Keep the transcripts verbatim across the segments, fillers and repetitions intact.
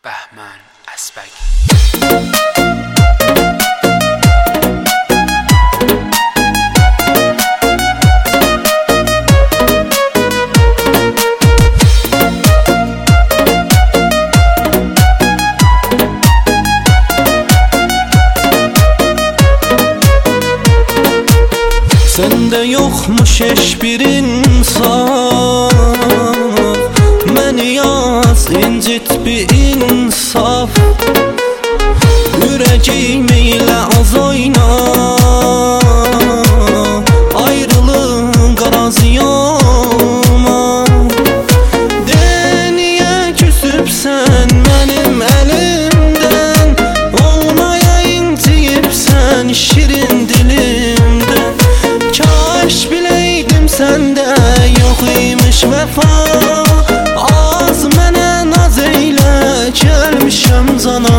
بهمن اسبگ. Sende yokmuş hiçbir insaf, məni yaz incit bir insaf. Ürəyimi ilə az oyna, ayrılığın qaraziyama. De niyə küsübsən mənim əlimdən, olmaya inciyibsən şirin dilimdən. Kaş bileydim sende yok imiş vefa, az mənə naz eylə gəlmişəm zana.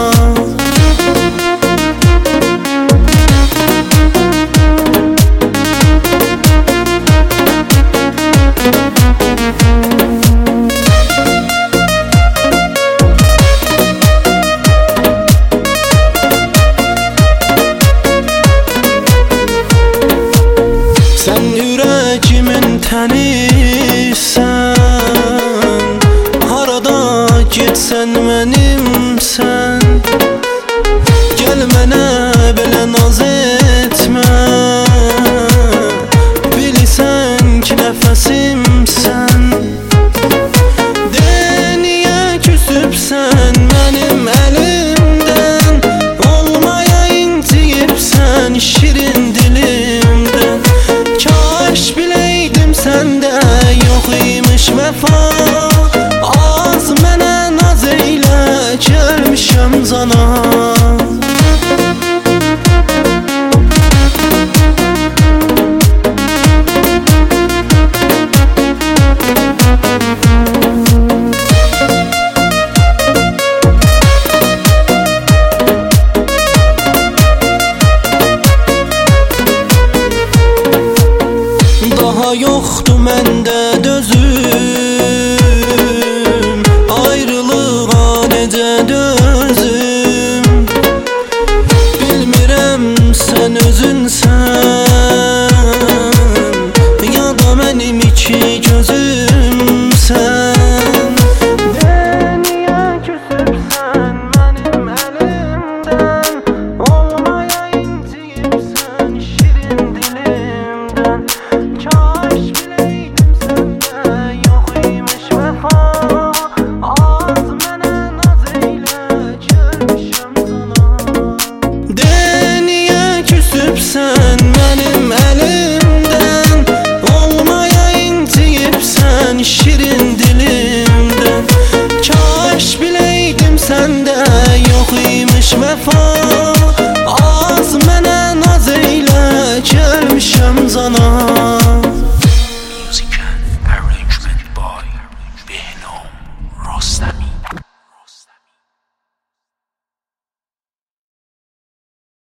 Sən ürəcimin tənisən, harada getsən mənimsən. Gəl mənə belə naz etmə, bilirsən ki nəfəsimsən. De niyə küsübsən mənim əlimdən, olmaya inciyibsən şirin dilimdən. Kaş bileydim sende yok imiş vefa, az mənə naz eylə gəlmişəm zana. Daha yoxdur məndə dözüm, ayrılığa necə dözüm. Bilmirəm sən özünsən, ya da mənim iki gözümsən. De niyə küsübsən mənim əlimdən, olmaya inciyibsən şirin dilimdən. Kaş bileydim sende yok imiş vefa, az mənə naz eylə gəlmişəm zana. De niyə küsübsən mənim əlimdən, olmaya inciyibsən şirin dilimdən. Kaş bileydim sende yok imiş vefa.